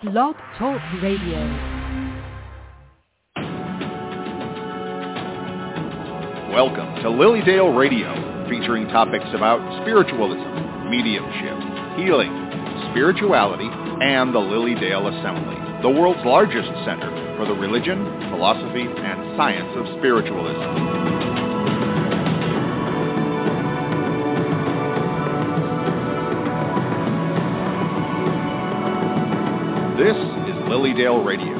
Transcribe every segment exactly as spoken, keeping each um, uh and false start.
Blog Talk Radio. Welcome to Lilydale Radio, featuring topics about spiritualism, mediumship, healing, spirituality, and the Lilydale Assembly, the world's largest center for the religion, philosophy, and science of spiritualism. This is Lilydale Radio.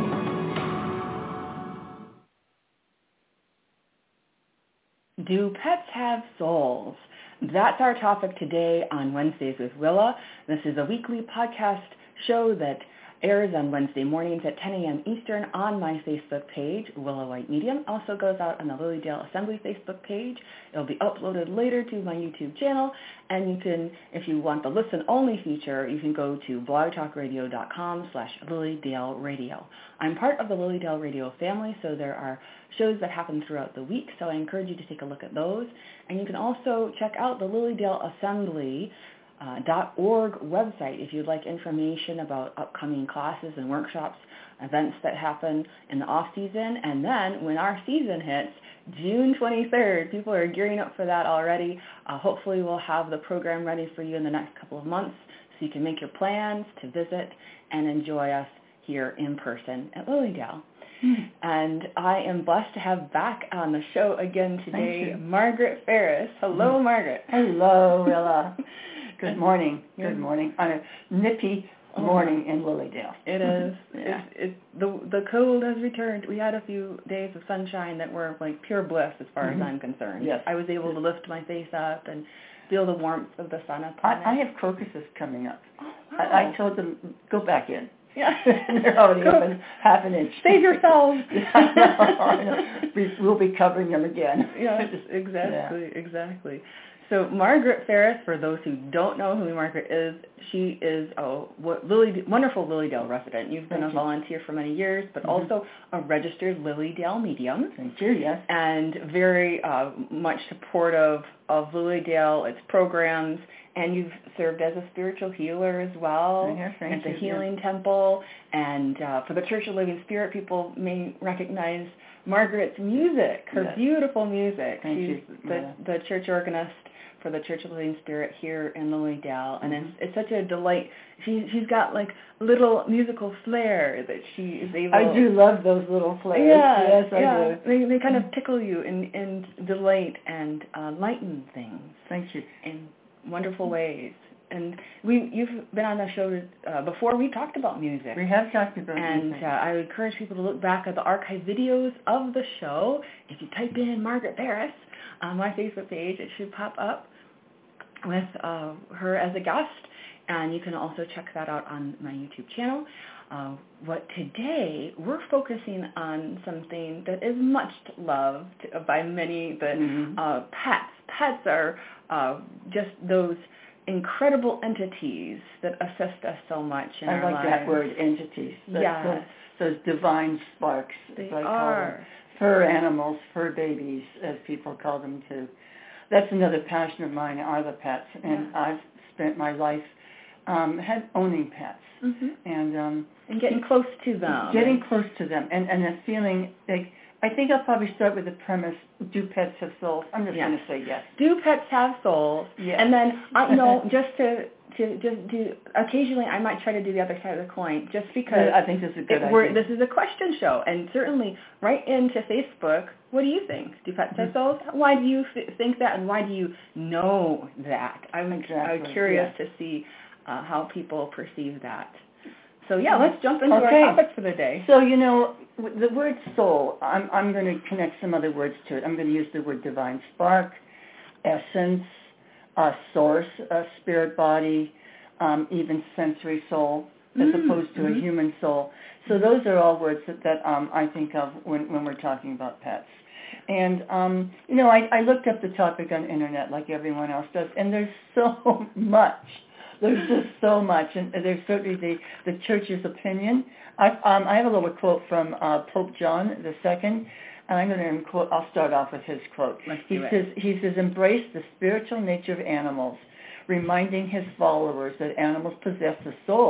Do pets have souls? That's our topic today on Wednesdays with Willa. This is a weekly podcast show that airs on Wednesday mornings at ten a.m. Eastern on my Facebook page, Willa White Medium. Also goes out on the Lilydale Assembly Facebook page. It'll be uploaded later to my YouTube channel. And you can, if you want the listen-only feature, you can go to blogtalkradio.com slash Lilydale Radio. I'm part of the Lilydale Radio family, so there are shows that happen throughout the week, so I encourage you to take a look at those. And you can also check out the Lilydale Assembly Uh, .org website if you'd like information about upcoming classes and workshops, events that happen in the off season. And then when our season hits, June twenty-third, people are gearing up for that already. Uh, hopefully we'll have the program ready for you in the next couple of months so you can make your plans to visit and enjoy us here in person at Lilydale. Mm. And I am blessed to have back on the show again today Margaret Ferris. Hello, mm. Margaret. Hello, Willa. Good morning. Good morning. On a nippy morning in Lilydale. It is. Yeah. It's, it's, the the cold has returned. We had a few days of sunshine that were like pure bliss as far mm-hmm. as I'm concerned. Yes. I was able to lift my face up and feel the warmth of the sun upon I, it. I have crocuses coming up. Oh, wow. I, I told them, go back in. Yeah. They're already Go. up half an inch. Save yourselves. I know, I know. We, we'll be covering them again. Yes, exactly, yeah. exactly. So Margaret Ferris, for those who don't know who Margaret is, she is a Lily, wonderful Lilydale resident. You've been Thank a you. volunteer for many years, but Mm-hmm. also a registered Lilydale medium. Thank you, yes. And very uh, much supportive of Lilydale, its programs, and you've served as a spiritual healer as well Yes, thank at the you, Healing yeah. Temple. And uh, for the Church of Living Spirit, people may recognize Margaret's music, her Yes. beautiful music. Thank She's you. the, Yeah. the church organist for the Church of Living Spirit here in Lilydale, and Mm-hmm. it's, it's such a delight. She, she's got like little musical flair that she is able. I do love those little flares. Yeah, yes, I yeah. do. They they kind of tickle you and, and delight and uh, lighten things. Thank you. In wonderful ways. And we you've been on the show uh, before. We talked about music. We have talked about and, music. And uh, I would encourage people to look back at the archive videos of the show. If you type in Margaret Ferris on my Facebook page, it should pop up with uh, her as a guest, and you can also check that out on my YouTube channel. Uh, what today, we're focusing on something that is much loved by many, but mm-hmm. uh, pets. Pets are uh, just those incredible entities that assist us so much in I our like lives. that word, entities. Yes. Those, those divine sparks, They as I call are. them. Fur animals, fur babies, as people call them too. That's another passion of mine, are the pets. And Yeah. I've spent my life um, had owning pets. Mm-hmm. And um, and getting close to them. Getting close to them. And, and a feeling, like, I think I'll probably start with the premise, do pets have souls? I'm just Yes. going to say yes. Do pets have souls? Yes. And then, uh, you know, just to, to just do, occasionally I might try to do the other side of the coin, just because I think this is a good it, we're, idea. this is a question show. And certainly, right into Facebook, what do you think? Do pets have souls? Why do you th- think that, and why do you know that? I'm, Exactly. I'm curious yeah. to see uh, how people perceive that. So, yeah, let's jump into okay. our topic for the day. So, you know, the word soul, I'm, I'm going to connect some other words to it. I'm going to use the word divine spark, essence, uh, source, uh, spirit body, um, even sensory soul, as Mm-hmm. opposed to mm-hmm. a human soul. So those are all words that, that um, I think of when, when we're talking about pets. And, um, you know, I, I looked up the topic on the internet like everyone else does, and there's so much. There's just so much, and there's certainly the, the church's opinion. I, um, I have a little quote from uh, Pope John the Second, and I'm going to quote. I'll start off with his quote. Let's he do it. says, "He says, embrace the spiritual nature of animals, reminding his followers that animals possess a soul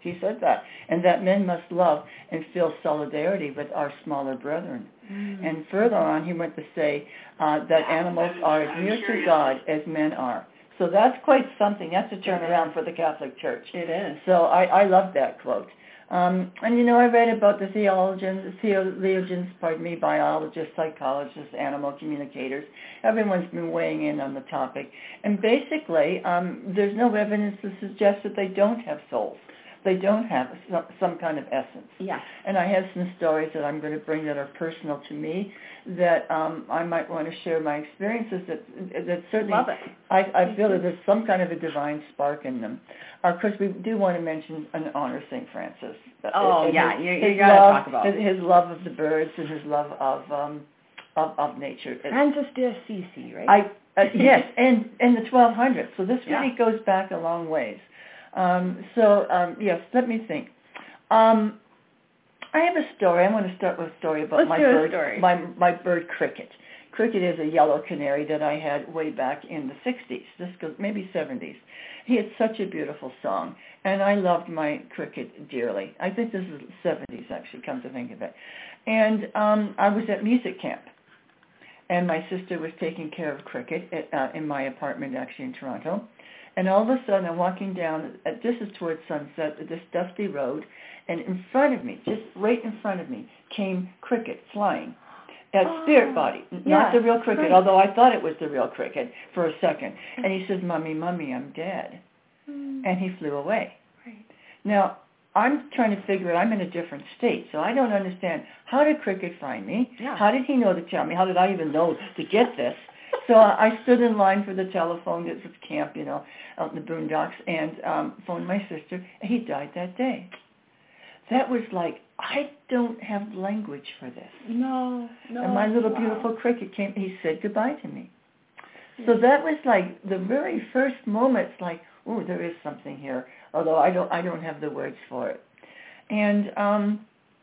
He said that. And that men must love and feel solidarity with our smaller brethren. Mm. And further on, he went to say uh, that animals are as near to God as men are. So that's quite something. That's a turnaround for the Catholic Church. It is. So I, I love that quote. Um, and, you know, I read about the theologians, theologians, pardon me, biologists, psychologists, animal communicators. Everyone's been weighing in on the topic. And basically, um, there's no evidence to suggest that they don't have souls. They don't have some, some kind of essence. Yeah. And I have some stories that I'm going to bring that are personal to me that um, I might want to share my experiences that that certainly Love it. I, I feel that there's some kind of a divine spark in them. Of course, we do want to mention and honor Saint Francis. Oh, his, yeah, you, you his got to love, talk about his, his love of the birds and his love of um, of, of nature. Francis de Assisi, right? I uh, yes, and and the twelve hundreds. So this Yeah. really goes back a long ways. Um, so um, yes, let me think. Um, I have a story. I want to start with a story about Let's my do a bird, story. my my bird Cricket. Cricket is a yellow canary that I had way back in the sixties. This goes maybe seventies. He had such a beautiful song, and I loved my Cricket dearly. I think this is seventies, actually, come to think of it. And um, I was at music camp, and my sister was taking care of Cricket at, uh, in my apartment, actually, in Toronto. And all of a sudden, I'm walking down, uh, this is towards sunset, this dusty road, and in front of me, just right in front of me, came Cricket flying. That oh, spirit body, not yeah, the real Cricket, right. although I thought it was the real Cricket for a second. And he says, Mommy, Mommy, I'm dead. Mm. And he flew away. Right. Now, I'm trying to figure it. I'm in a different state, so I don't understand. How did Cricket find me? Yeah. How did he know to tell me? How did I even know to get this? So I stood in line for the telephone. This was camp, you know, out in the boondocks, and um, phoned my sister, and he died that day. That was like, I don't have language for this. No, no. And my little wow. beautiful Cricket came, he said goodbye to me. So that was like the very first moment, it's like, oh, there is something here, although I don't I don't have the words for it. And um,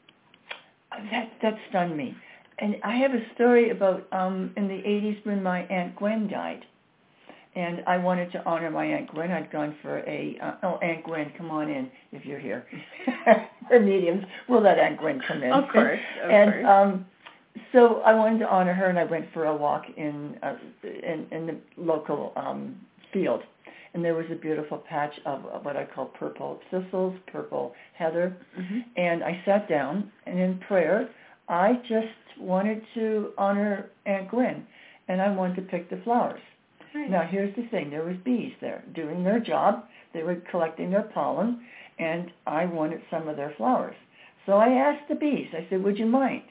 that that stunned me. And I have a story about um, in the eighties when my Aunt Gwen died. And I wanted to honor my Aunt Gwen. I'd gone for a, uh, oh, Aunt Gwen, come on in if you're here. We're mediums. We'll let Aunt Gwen come in. Of course, of and, course. Um, so I wanted to honor her, and I went for a walk in uh, in, in the local um, field. And there was a beautiful patch of, of what I call purple thistles, purple heather. Mm-hmm. And I sat down, and in prayer, I just wanted to honor Aunt Gwen, and I wanted to pick the flowers. Right. Now, here's the thing. There was bees there doing their job. They were collecting their pollen, and I wanted some of their flowers. So I asked the bees. I said, would you mind?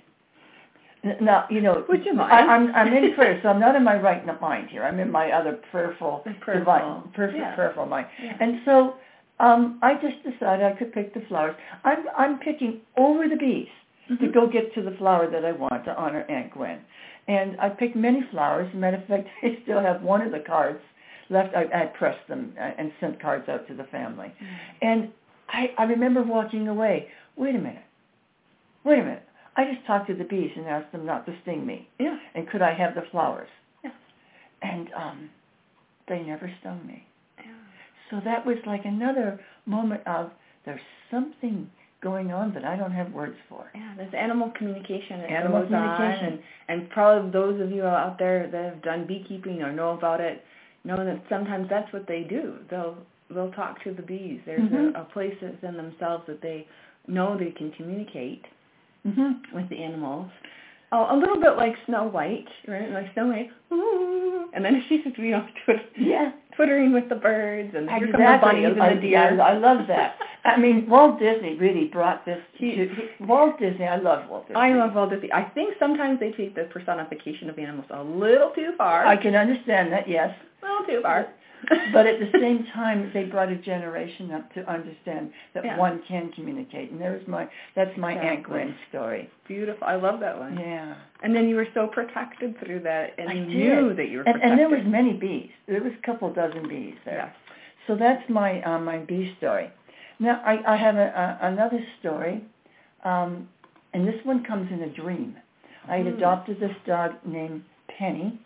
Now, you know, would you mind? I, I'm, I'm in prayer, so I'm not in my right mind here. I'm in my other prayerful, prayerful. divine, perfect yeah. prayerful mind. Yeah. And so um, I just decided I could pick the flowers. I'm, I'm picking over the bees mm-hmm. to go get to the flower that I want to honor Aunt Gwen. And I picked many flowers. As a matter of fact, I still have one of the cards left. I, I pressed them and sent cards out to the family. Mm-hmm. And I, I remember walking away. Wait a minute. Wait a minute. I just talked to the bees and asked them not to sting me. Yeah. And could I have the flowers? Yeah. And um, they never stung me. Yeah. So that was like another moment of there's something going on that I don't have words for. Yeah, there's animal communication. That Animal goes communication. On, and, and probably those of you out there that have done beekeeping or know about it know that sometimes that's what they do. They'll they'll talk to the bees. There's mm-hmm. a, a place within themselves that they know they can communicate mm-hmm. with the animals. Oh, a little bit like Snow White, right? Like Snow White, ooh, and then she's just, you know, twitter, yeah. twittering with the birds, and here exactly. come the bunnies and I, the deer. Yeah, I love that. I mean, Walt Disney really brought this to, he, Walt Disney, I love Walt Disney. I love Walt Disney. I think sometimes they take the personification of animals a little too far. I can understand that, yes. A little too far. But at the same time, they brought a generation up to understand that yeah. one can communicate. And there's my, that's my exactly. Aunt Gwen story. Beautiful. I love that one. Yeah. And then you were so protected through that, and I you did. knew that you were and, protected. and there was many bees. There was a couple dozen bees there. Yes. So that's my uh, my bee story. Now, I, I have a, a, another story, um, and this one comes in a dream. I had mm. adopted this dog named Penny,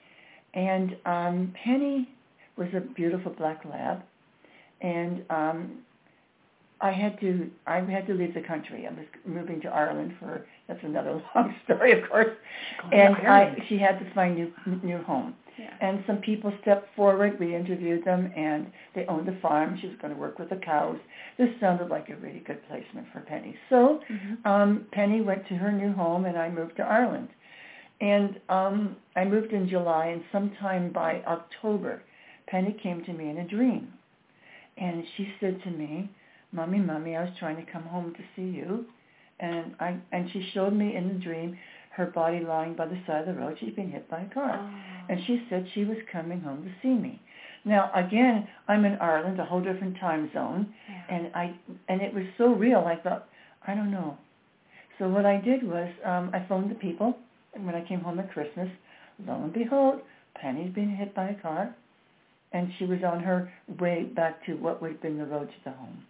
and um, Penny was a beautiful black lab, and um, I had to I had to leave the country. I was moving to Ireland for that's another long story, of course. Going and to Ireland. I she had to find new new home. Yeah. And some people stepped forward. We interviewed them, and they owned a farm. She was going to work with the cows. This sounded like a really good placement for Penny. So Mm-hmm. um, Penny went to her new home, and I moved to Ireland. And um, I moved in July, and sometime by October, Penny came to me in a dream. And she said to me, Mommy, Mommy, I was trying to come home to see you. And I and she showed me in the dream her body lying by the side of the road. She'd been hit by a car. Oh. And she said she was coming home to see me. Now, again, I'm in Ireland, a whole different time zone. Yeah. And I and it was so real, I thought, I don't know. So what I did was um, I phoned the people. And when I came home at Christmas, lo and behold, Penny's been hit by a car. And she was on her way back to what would have been the road to the home.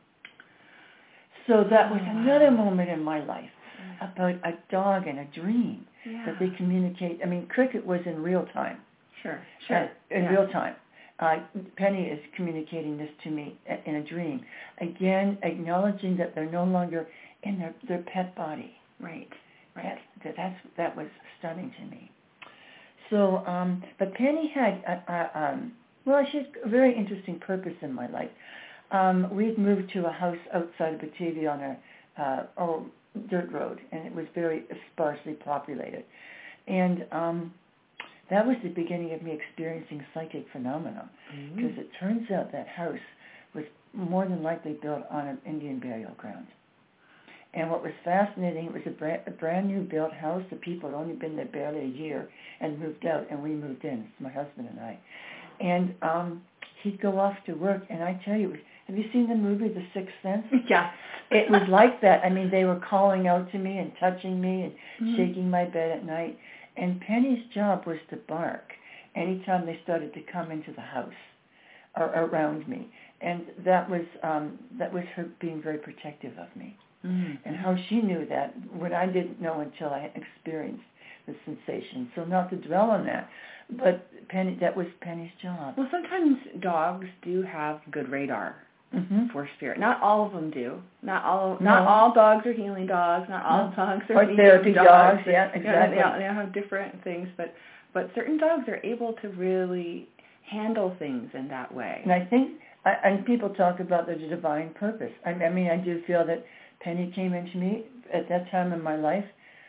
So that was another moment in my life about a dog and a dream Yeah. that they communicate. I mean, Cricket was in real time. Sure, sure. Uh, in yeah. real time. Uh, Penny is communicating this to me in a dream. Again, acknowledging that they're no longer in their, their pet body. Right, right. That, that, that's, that was stunning to me. So, um, but Penny had, a, a, um, well, she had a very interesting purpose in my life. Um, we'd moved to a house outside of Batavia on a uh, oh, dirt road, and it was very sparsely populated. And um, that was the beginning of me experiencing psychic phenomena, because mm-hmm. it turns out that house was more than likely built on an Indian burial ground. And what was fascinating, it was a brand, a brand new built house. The people had only been there barely a year and moved out, and we moved in, it's my husband and I. And um, he'd go off to work, and I tell you, have you seen the movie The Sixth Sense? Yeah. It was like that. I mean, they were calling out to me and touching me and mm-hmm. shaking my bed at night. And Penny's job was to bark anytime they started to come into the house or around me. And that was um, that was her being very protective of me. Mm-hmm. And how she knew that, when I didn't know until I had experienced the sensation. So not to dwell on that, but Penny, that was Penny's job. Well, sometimes dogs do have good radar. Mm-hmm. For spirit. Not all of them do. Not all no. Not all dogs are healing dogs. Not all no. dogs are or therapy dogs. dogs. Yeah, exactly. You know, they, all, they all have different things, but but certain dogs are able to really handle things in that way. And I think, I, and people talk about the divine purpose. I, I mean, I do feel that Penny came into me at that time in my life,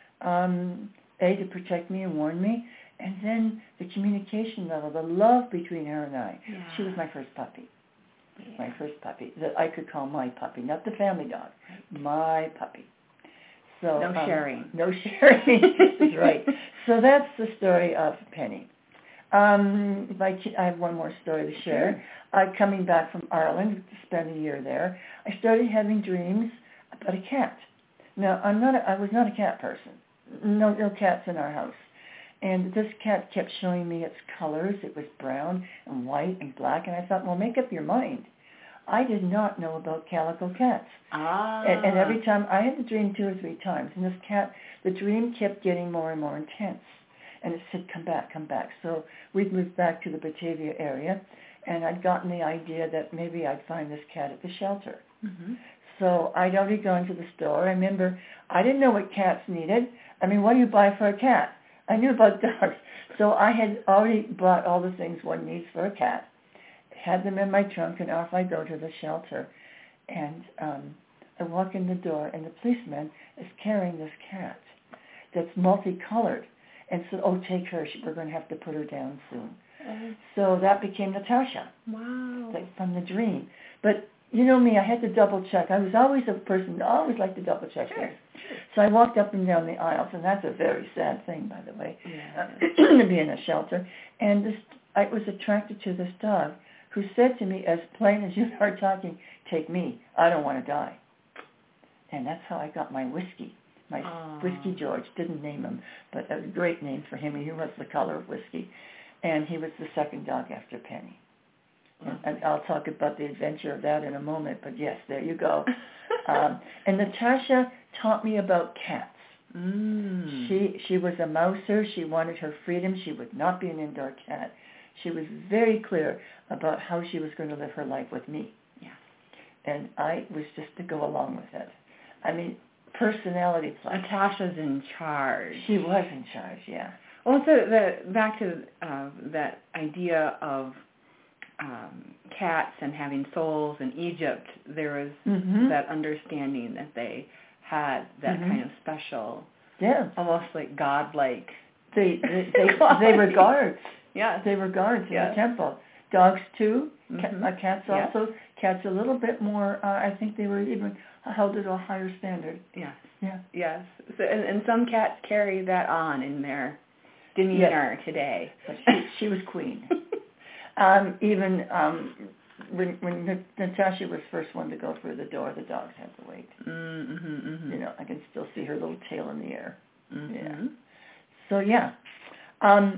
um, A, to protect me and warn me, and then the communication level, the love between her and I. Yeah. She was my first puppy. Yeah. My first puppy that I could call my puppy, not the family dog, right. My puppy. So no um, sharing. No sharing. That's right. So that's the story of Penny. Um, if I, I have one more story to share. Sure. Uh, coming back from Ireland to spend a year there, I started having dreams about a cat. Now I'm not. A, I was not a cat person. No, no cats in our house. And this cat kept showing me its colors. It was brown and white and black. And I thought, well, make up your mind. I did not know about calico cats. Ah. And, and every time, I had the dream two or three times. And this cat, the dream kept getting more and more intense. And it said, come back, come back. So we'd moved back to the Batavia area. And I'd gotten the idea that maybe I'd find this cat at the shelter. Mm-hmm. So I'd already gone to the store. I remember, I didn't know what cats needed. I mean, what do you buy for a cat? I knew about dogs. So I had already bought all the things one needs for a cat, had them in my trunk, and off I go to the shelter. And um, I walk in the door, and the policeman is carrying this cat that's multicolored. And said, oh, take her. We're going to have to put her down soon. Uh, so that became Natasha. Wow. Like from the dream. But you know me, I had to double check. I was always a person that always liked to double check sure. things. So I walked up and down the aisles, and that's a very sad thing, by the way, yeah. uh, to be in a shelter. And this, I was attracted to this dog who said to me, as plain as you are talking, take me. I don't want to die. And that's how I got my whiskey. My Aww. Whiskey George, didn't name him, but a great name for him. He was the color of whiskey. And he was the second dog after Penny. And, and I'll talk about the adventure of that in a moment, but yes, there you go. um, and Natasha taught me about cats. Mm. She she was a mouser. She wanted her freedom. She would not be an indoor cat. She was very clear about how she was going to live her life with me. Yeah. and I was just to go along with it. I mean, personality plus. Natasha's in charge. She was in charge, yeah. Also, the, back to uh, that idea of um, cats and having souls in Egypt, there was mm-hmm. that understanding that they had that mm-hmm. kind of special, yeah, almost like godlike. They they they, they were guards. Yeah, they were guards in yes. the temple. Dogs too. Mm-hmm. Ca- cats also. Yes. Cats a little bit more. Uh, I think they were even held at a higher standard. Yes. Yeah. Yes. So, and, and some cats carry that on in their demeanor yes. today. She, she was queen. um, even um, when when Natasha was first one to go through the door, the dogs had to wait. Mm-hmm, mm-hmm. You know, I can still see her little tail in the air. Mm-hmm. Yeah. So yeah, um,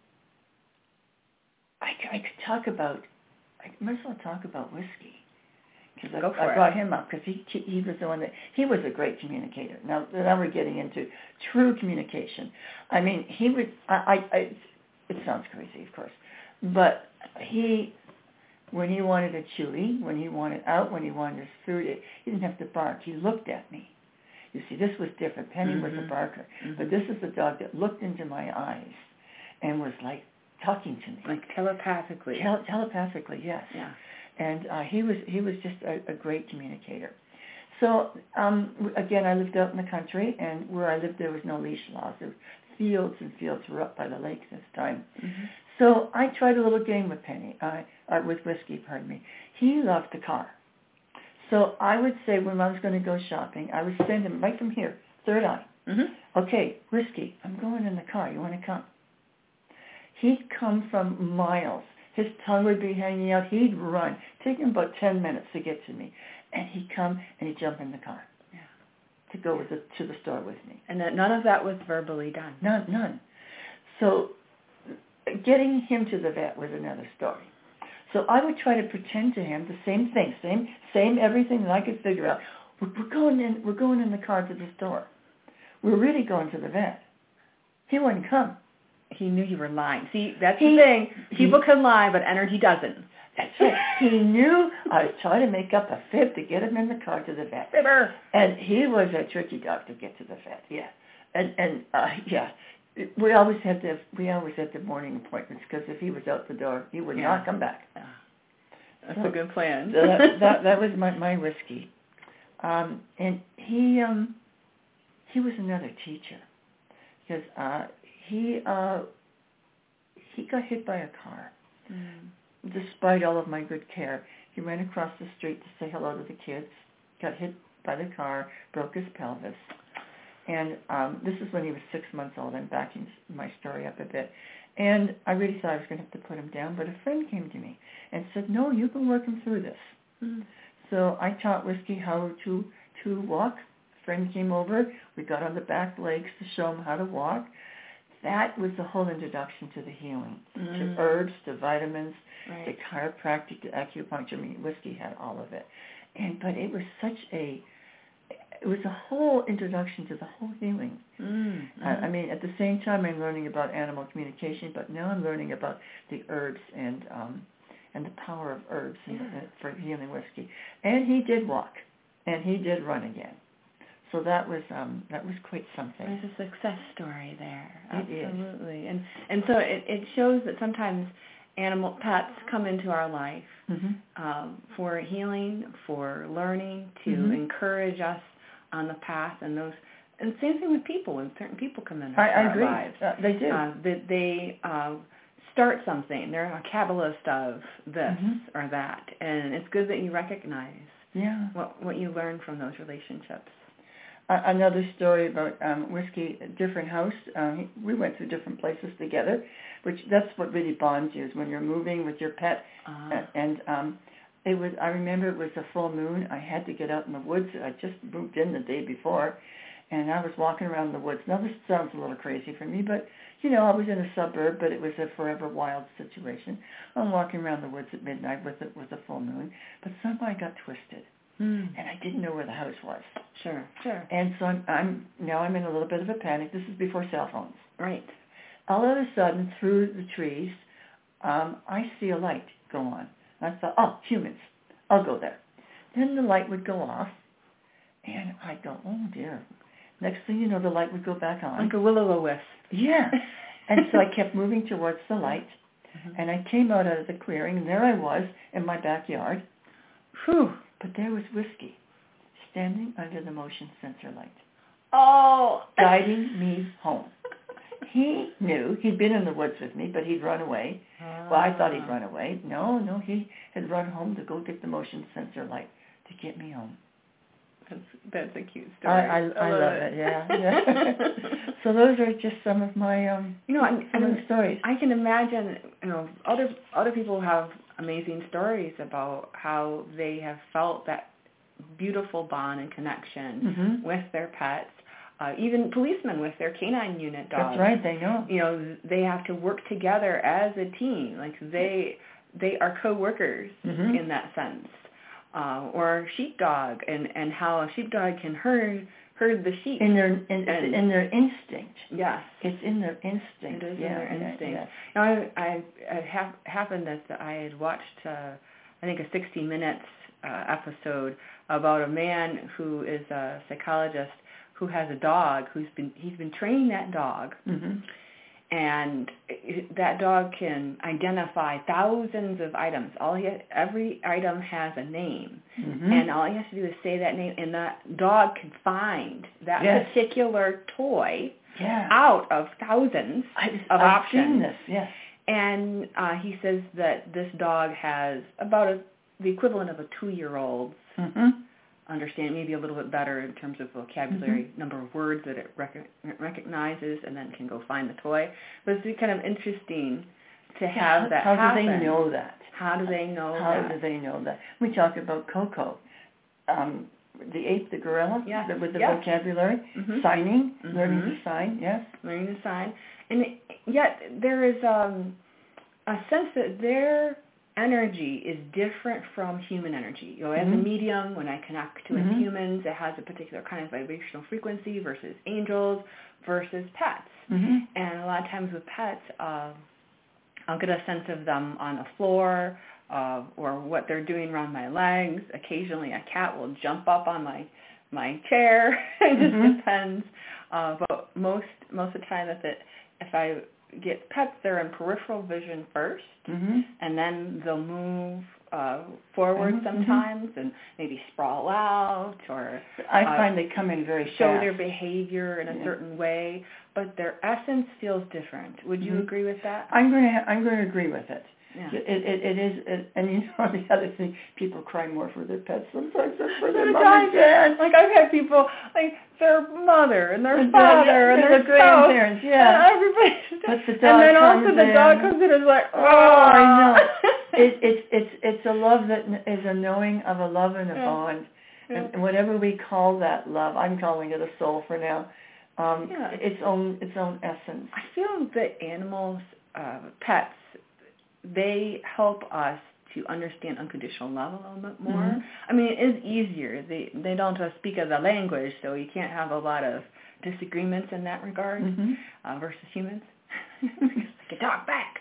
I, I could talk about. I might as well talk about whiskey because I, I brought him up because he, he he was the one that he was a great communicator. Now now we're getting into true communication. I mean, he would. I, I, I it sounds crazy, of course, but he. When he wanted a chewy, when he wanted out, when he wanted his food, it, he didn't have to bark. He looked at me. You see, this was different. Penny mm-hmm. was a barker, mm-hmm. but this is the dog that looked into my eyes and was like talking to me, like telepathically. Tel- telepathically, yes. Yeah. And uh, he was he was just a, a great communicator. So um, again, I lived out in the country, and where I lived, there was no leash laws. There were fields and fields were up by the lake this time. Mm-hmm. So I tried a little game with Penny, uh, uh, with Whiskey, pardon me. He loved the car. So I would say when I was going to go shopping, I would send him right from here, third eye. Mm-hmm. Okay, Whiskey, I'm going in the car. You want to come? He'd come from miles. His tongue would be hanging out. He'd run. Take him about ten minutes to get to me. And he'd come and he'd jump in the car. Yeah. To go with the, to the store with me. And that none of that was verbally done. None, none. So getting him to the vet was another story. So I would try to pretend to him the same thing, same same everything that I could figure out. We're, we're going in. We're going in the car to the store. We're really going to the vet. He wouldn't come. He knew you were lying. See, that's he, the thing. People he, can lie, but energy doesn't. That's right. He knew I was trying to make up a fib to get him in the car to the vet. Fibber. And he was a tricky dog to get to the vet. Yeah. And and uh, yeah. We always had the we always had the morning appointments because if he was out the door, he would yeah. not come back. Yeah. That's so, a good plan. that, that that was my my Whiskey, um, and he um, he was another teacher because uh, he uh, he got hit by a car. Mm. Despite all of my good care, he ran across the street to say hello to the kids. Got hit by the car, broke his pelvis. And um, this is when he was six months old. I'm backing my story up a bit. And I really thought I was going to have to put him down, but a friend came to me and said, no, you can work him through this. Mm-hmm. So I taught Whiskey how to, to walk. A friend came over. We got on the back legs to show him how to walk. That was the whole introduction to the healing, mm-hmm. to herbs, to vitamins, right. to chiropractic, to acupuncture. I mean, Whiskey had all of it. And but it was such a... It was a whole introduction to the whole healing. Mm-hmm. Uh, I mean, at the same time, I'm learning about animal communication, but now I'm learning about the herbs and um, and the power of herbs yeah. and, uh, for healing Whiskey. And he did walk, and he did run again. So that was um, that was quite something. There's a success story there. It Absolutely. is. And and so it, it shows that sometimes animal pets come into our life mm-hmm. um, for healing, for learning, to mm-hmm. encourage us on the path, and those, and same thing with people. When certain people come into I, our I agree. lives, uh, they do. Uh, that they uh, start something. They're a catalyst of this mm-hmm. or that, and it's good that you recognize yeah. what what you learn from those relationships. Uh, another story about um, Whiskey, a different house. Uh, he, we went through different places together, which that's what really bonds you is when you're moving with your pet, uh, and. Um, It was. I remember it was a full moon. I had to get out in the woods. I just moved in the day before, and I was walking around the woods. Now, this sounds a little crazy for me, but, you know, I was in a suburb, but it was a forever wild situation. I'm walking around the woods at midnight with a, with a full moon, but somehow I got twisted, mm. and I didn't know where the house was. Sure, sure. And so I'm, I'm now I'm in a little bit of a panic. This is before cell phones. Right. All of a sudden, through the trees, um, I see a light go on. I thought, oh, humans, I'll go there. then the light would go off, and I'd go, oh dear. Next thing you know, the light would go back on. Like a will-o'-the-wisp. Yeah. And so I kept moving towards the light, mm-hmm. and I came out of the clearing, and there I was in my backyard. Whew. But there was Whiskey standing under the motion sensor light. Oh. Guiding me home. He knew. He'd been in the woods with me, but he'd run away. Ah. Well, I thought he'd run away. No, no, he had run home to go get the motion sensor light to get me home. That's, that's a cute story. I, I, I, I love, love it. it. Yeah, yeah. So those are just some of my um, you know, some I, of the stories. I can imagine, you know, other other people have amazing stories about how they have felt that beautiful bond and connection mm-hmm. with their pets. Uh, even policemen with their canine unit dogs. That's right. They know. You know, they have to work together as a team. Like they they are co-workers mm-hmm. in that sense. Uh, or sheepdog, and, and how a sheepdog can herd herd the sheep. In their in, and, in their instinct. Yes. It's in their instinct. It is yeah, in their yeah, instinct. Yeah. Now, I, I, it ha- happened that I had watched, uh, I think, a sixty minutes uh, episode about a man who is a psychologist who has a dog who's been he's been training that dog. Mm-hmm. And that dog can identify thousands of items. All he has, every item has a name, mm-hmm. and all he has to do is say that name, and that dog can find that yes. particular toy yeah. out of thousands I've, of I've options. Seen this. Yes. And uh, he says that this dog has about a, the equivalent of a two-year-old's mm-hmm. understand, maybe a little bit better in terms of vocabulary, mm-hmm. number of words that it rec- recognizes, and then can go find the toy. But it's kind of interesting to yeah, have how, that how happen. How do they know that? How do they know how that? How do they know that? We talk about Coco, um, the ape, the gorilla, yes. the, with the yes. vocabulary, mm-hmm. signing, mm-hmm. learning to sign, yes. Learning to sign. And yet there is um, a sense that they're energy is different from human energy. You know, as mm-hmm. a medium, when I connect to mm-hmm. humans, it has a particular kind of vibrational frequency versus angels versus pets. Mm-hmm. And a lot of times with pets, uh, I'll get a sense of them on the floor uh, or what they're doing around my legs. Occasionally a cat will jump up on my my chair. It just mm-hmm. depends. Uh, but most most of the time, if it if I get pets, they're in peripheral vision first, mm-hmm. and then they'll move uh, forward mm-hmm. sometimes and maybe sprawl out or I uh, find they come in very show fast. their behavior in a yeah. certain way, but their essence feels different. Would you mm-hmm. agree with that? I'm going to ha- I'm going to agree with it. Yeah. It, it, it is, it, and you know the other thing, people cry more for their pets sometimes than for their mom and dad. Like I've had people, like their mother and their and father and, and their grandparents, yeah. And everybody. But the dog and then comes also the in. dog comes in and is like, oh, oh I know. it, it's it's it's a love that is a knowing of a love and a yeah. bond, yeah. and whatever we call that love, I'm calling it a soul for now. Um, yeah. its own its own essence. I feel that animals, uh, pets, they help us to understand unconditional love a little bit more. Mm-hmm. I mean, it is easier. They they don't uh, speak of the language, so you can't have a lot of disagreements in that regard mm-hmm. uh, versus humans. Because I can talk back.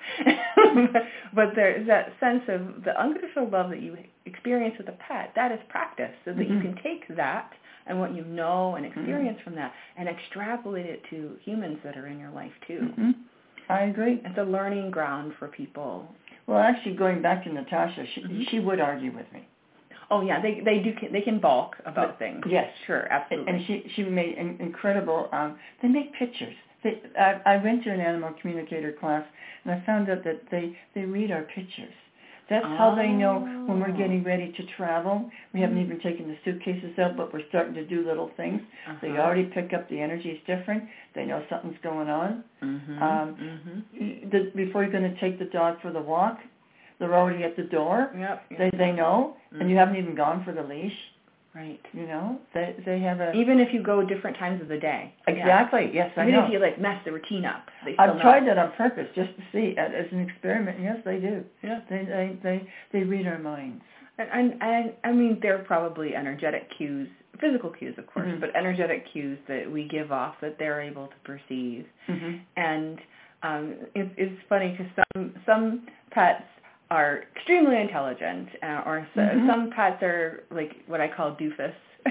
But there's that sense of the unconditional love that you experience with a pet. That is practice, so that mm-hmm. you can take that and what you know and experience mm-hmm. from that and extrapolate it to humans that are in your life too. Mm-hmm. I agree. It's a learning ground for people. Well, actually, going back to Natasha, she, mm-hmm. she would argue with me. Oh yeah, they they do they can balk about but, things. Yes, sure, absolutely. And she she made an incredible. Um, they make pictures. They, I, I went to an animal communicator class, and I found out that they they read our pictures. That's oh. how they know when we're getting ready to travel. We haven't even taken the suitcases out, but we're starting to do little things. Uh-huh. They already pick up the energy is different. They know something's going on. Mm-hmm. Um, mm-hmm. the, before you're going to take the dog for the walk, they're already at the door. Yep, yep. They they know, mm-hmm. and you haven't even gone for the leash. Right. You know, they they have a... Even if you go different times of the day. Exactly, yeah. yes, I Even know. if you, like, mess the routine up. They still I've know. tried that on purpose just to see, as an experiment. Yes, they do. Yeah. They they they, they read our minds. And, and, and, I mean, there are probably energetic cues, physical cues, of course, mm-hmm. but energetic cues that we give off that they're able to perceive. Mm-hmm. And um, it, it's funny because some, some pets are extremely intelligent, uh, or so, mm-hmm. some pets are like what I call doofus.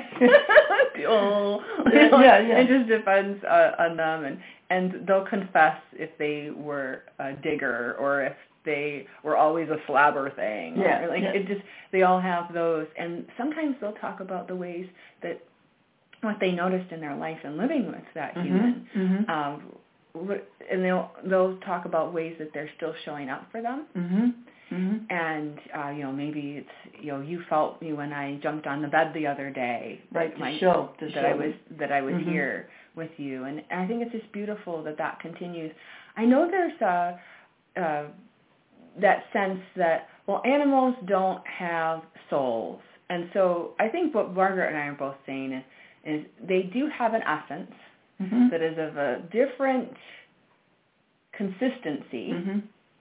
oh, you know, yeah, yeah. It just depends uh, on them, and and they'll confess if they were a digger or if they were always a slabber thing. Yeah, or like yeah. it just they all have those, and sometimes they'll talk about the ways that what they noticed in their life and living with that mm-hmm. human. Mm-hmm. Um, and they'll they'll talk about ways that they're still showing up for them. Mm-hmm. Mm-hmm. And uh, you know, maybe it's you know, you felt me when I jumped on the bed the other day. Right, to my, show to that show I was that I was mm-hmm. here with you, and, and I think it's just beautiful that that continues. I know there's a, uh, that sense that well, animals don't have souls, and so I think what Margaret and I are both saying is, is they do have an essence mm-hmm. that is of a different consistency. Mm-hmm.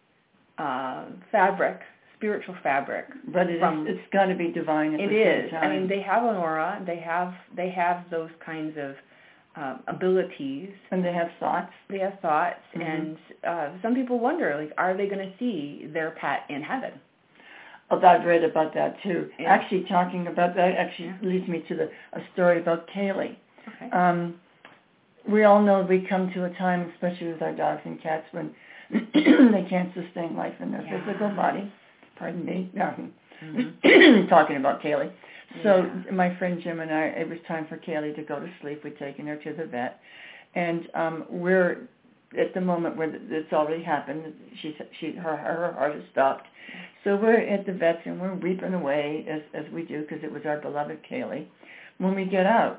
Uh, fabric, spiritual fabric. But it from, is, it's got to be divine at it the is. same time. I mean, they have an aura. They have they have those kinds of uh, abilities. And they have thoughts. They have thoughts, mm-hmm. and uh, some people wonder, like, are they going to see their pet in heaven? Oh, I've read about that too. Yeah. Actually, talking about that actually yeah. leads me to the a story about Kaylee. Okay. Um, we all know we come to a time, especially with our dogs and cats, when they can't sustain life in their yeah. physical body. Pardon me. No. Mm-hmm. Talking about Kaylee. So yeah. my friend Jim and I, it was time for Kaylee to go to sleep. We'd taken her to the vet. And um, we're at the moment where it's already happened. She's, she, her, her heart has stopped. So we're at the vet's and we're weeping away, as, as we do, because it was our beloved Kaylee. When we get out,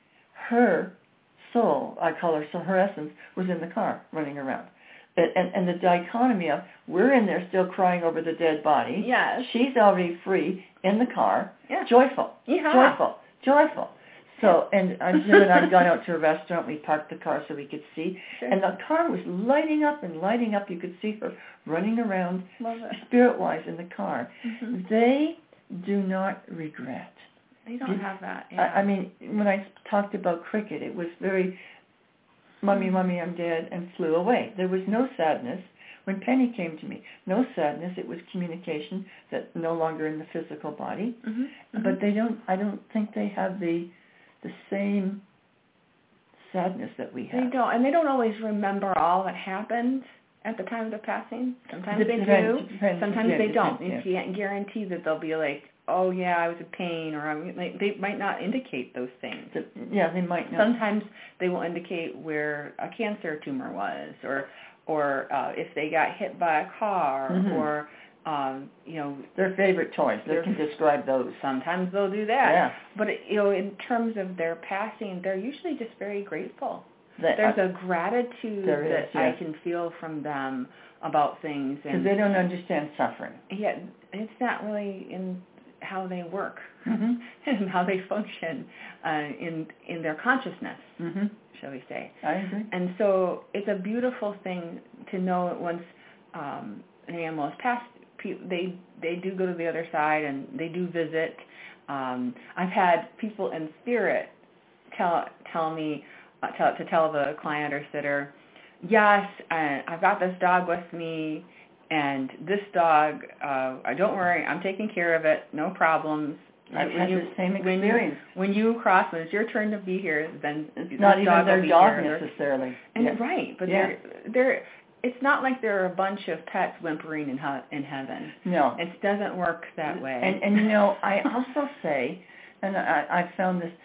her soul, I call her, so her essence, was in the car running around. And, and the dichotomy of, we're in there still crying over the dead body. Yes. She's already free in the car, yeah. joyful, yeah. joyful, joyful. So, and uh, Jim and I had gone out to a restaurant. We parked the car so we could see. Sure. And the car was lighting up and lighting up. You could see her running around, spirit-wise, in the car. Mm-hmm. They do not regret. They don't Did, have that. Yeah. I, I mean, when I talked about cricket, it was very, Mummy, Mummy, I'm dead, and flew away. There was no sadness. When Penny came to me, no sadness. It was communication that no longer in the physical body. Mm-hmm. Mm-hmm. But they don't, I don't think they have the the same sadness that we have. They don't, and they don't always remember all that happened at the time of the passing. Sometimes It they depends, do. depends, Sometimes yeah, they depends, don't. yeah. You can't guarantee that they'll be like, oh yeah, I was in pain, or I'm like, they might not indicate those things. The, yeah, they might not. Sometimes they will indicate where a cancer tumor was, or or uh, if they got hit by a car, mm-hmm. or um, you know, their favorite toys. They can describe those. Sometimes they'll do that. Yeah. But you know, in terms of their passing, they're usually just very grateful. That, There's uh, a gratitude there that is, yes. I can feel from them about things, because and they don't understand suffering. Yeah, it's not really in how they work mm-hmm. and how they function uh, in in their consciousness, mm-hmm. shall we say? I agree. And so it's a beautiful thing to know that once um, an animal is passed, they they do go to the other side and they do visit. Um, I've had people in spirit tell tell me uh, tell, to tell the client or sitter, yes, I, I've got this dog with me, and this dog, uh, don't worry, I'm taking care of it, no problems. I've when had you, the same when experience. You, when you cross, when it's your turn to be here, then it's this not even dog their will be dog here. necessarily. And yeah. right, but yeah. they're they're. It's not like there are a bunch of pets whimpering in he- in heaven. No, it doesn't work that way. And and you know, I also say, and I, I found this.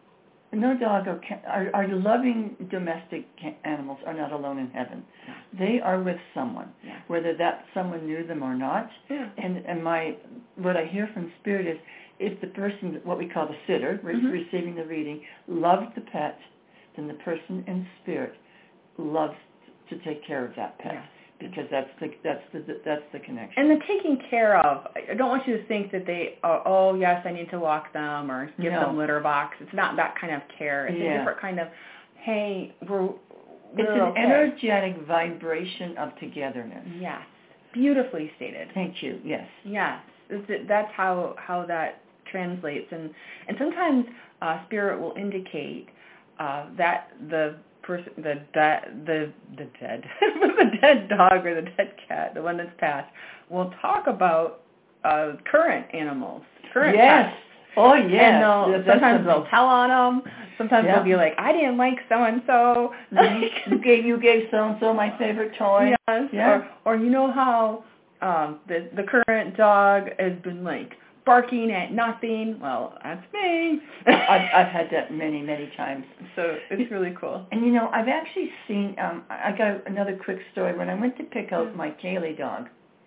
No dog or cat, our, our loving domestic animals are not alone in heaven. No. They are with someone, yeah. whether that someone knew them or not. Yeah. And and my what I hear from spirit is, if the person, what we call the sitter, mm-hmm. receiving the reading, loves the pet, then the person in spirit loves to take care of that pet. Yeah. Because that's the that's the that's the connection. And the taking care of, I don't want you to think that they, are, oh yes, I need to walk them or give no. them litter box. It's not that kind of care. It's yeah. a different kind of, hey, we're, we're it's an okay. energetic vibration of togetherness. Yes, beautifully stated. Thank you. Yes. Yes, it's, that's how how that translates, and and sometimes uh, spirit will indicate uh, that the person, the dead, the the dead, the dead dog or the dead cat, the one that's passed, will talk about uh, current animals, current yes. pets. Oh yeah. And they'll, That's sometimes something. they'll tell on them. Sometimes Yeah. they'll be like, I didn't like so and so. You gave you gave so and so my favorite toy. Yes. Yeah. Or or you know how um, the the current dog has been like barking at nothing. Well, that's me. I've I've had that many many times. So it's really cool. And you know, I've actually seen. Um, I got another quick story. When I went to pick out Yeah. my Kaylee dog.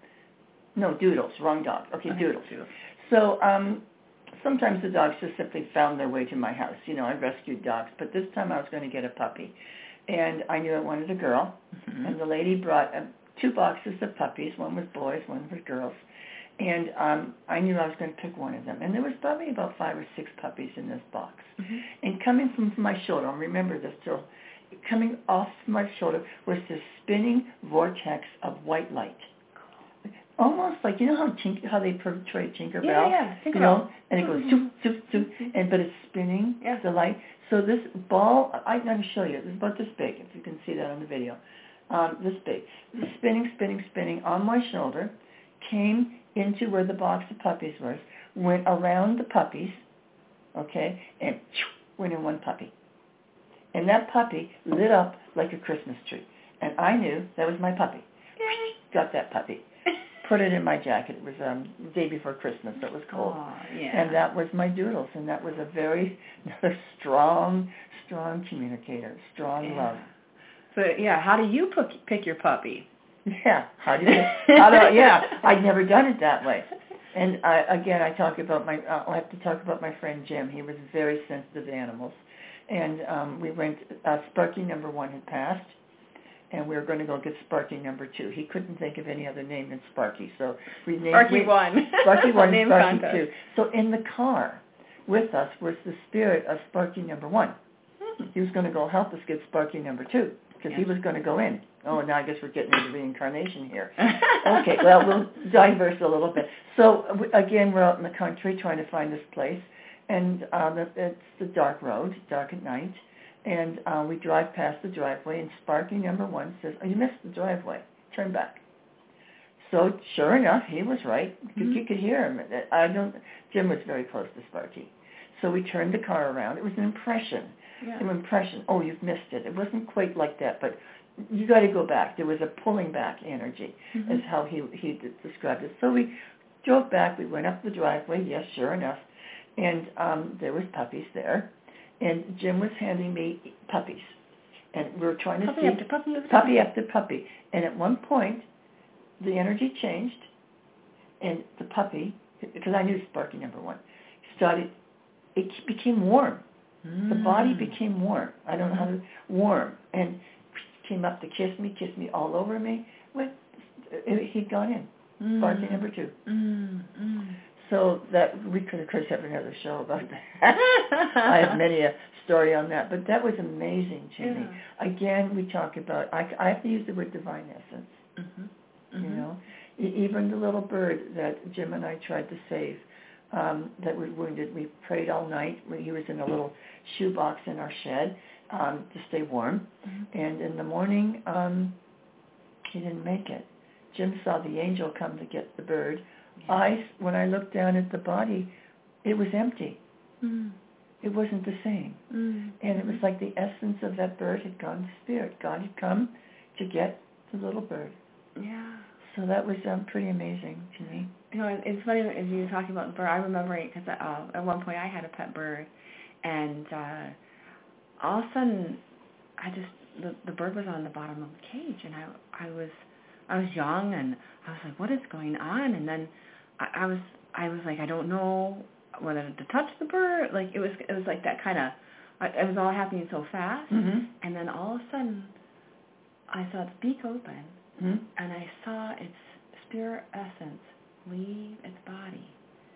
No, Doodles, wrong dog. Okay, Okay, Doodles. Doodles. So um, sometimes the dogs just simply found their way to my house. You know, I rescued dogs, but this time I was going to get a puppy, and I knew I wanted a girl. Mm-hmm. And the lady brought uh, two boxes of puppies. One was boys, one was girls. And um, I knew I was going to pick one of them. And there was probably about five or six puppies in this box. Mm-hmm. And coming from my shoulder, I remember this still, coming off my shoulder was this spinning vortex of white light. Almost like, you know how tink, how they portray Tinkerbell? Yeah, yeah, Tinkerbell. You know, and it goes, zoop, zoop, zoop, and but it's spinning, Yeah. the light. So this ball, I, I'm going to show you, it's about this big, if you can see that on the video. Um, this big. Spinning, spinning, spinning on my shoulder, came into where the box of puppies was, went around the puppies, okay, and went in one puppy. And that puppy lit up like a Christmas tree. And I knew that was my puppy. Got that puppy. Put it in my jacket. It was um, the day before Christmas. So it was cold. Aww, yeah. And that was my Doodles. And that was a very another strong, strong communicator, strong yeah. love. So, yeah, how do you pick, pick your puppy? Yeah. How do you, how do, yeah, I'd never done it that way. And I, again, I talk about my, uh, I have to talk about my friend Jim. He was very sensitive to animals. And um, we went, uh, Sparky number one had passed. And we were going to go get Sparky number two. He couldn't think of any other name than Sparky, so we named Sparky we, one. Sparky one, Name Sparky contest. two. So in the car with us was the spirit of Sparky number one. Hmm. He was going to go help us get Sparky number two because yeah. he was going to go in. Oh, now I guess we're getting into reincarnation here. Okay, well we'll diverse a little bit. So again, we're out in the country trying to find this place, and um, it's the dark road, dark at night. And uh, we drive past the driveway, and Sparky number one says, oh, you missed the driveway. Turn back. So sure enough, he was right. Mm-hmm. You could hear him. I don't. Jim was very close to Sparky. So we turned the car around. It was an impression. Yeah. An impression. Oh, you've missed it. It wasn't quite like that, but you got to go back. There was a pulling back energy, mm-hmm. is how he, he d- described it. So we drove back. We went up the driveway. Yes, sure enough. And um, there was puppies there. And Jim was handing me puppies. And we were trying to puppy see... After puppy after puppy. puppy after puppy. And at one point, the energy changed. And the puppy, because I knew Sparky number one, started... It became warm. Mm. The body became warm. I don't know how to... Warm. And came up to kiss me, kiss me all over me. Well, he'd gone in. Mm. Sparky number two. Mm. Mm. So that we could, of course, have another show about that. I have many a story on that, but that was amazing to me. Yeah. Again, we talk about, I, I have to use the word divine essence, mm-hmm. Mm-hmm. you know. E- even the little bird that Jim and I tried to save um, that was wounded, we prayed all night. He was in a little shoebox in our shed um, to stay warm. Mm-hmm. And in the morning, um, he didn't make it. Jim saw the angel come to get the bird. Yeah. I, when I looked down at the body, it was empty. Mm. It wasn't the same. Mm. And it was like the essence of that bird had gone to spirit. God had come to get the little bird. Yeah. So that was um, pretty amazing to me. You know, it's funny as you were talking about the bird. I remember it because uh, at one point I had a pet bird, and uh, all of a sudden, I just the, the bird was on the bottom of the cage, and I I was I was young, and I was like, what is going on? And then I, I was I was like, I don't know whether to touch the bird. Like it was it was like that kind of. It was all happening so fast, mm-hmm. and then all of a sudden, I saw its beak open, mm-hmm. and I saw its spirit essence leave its body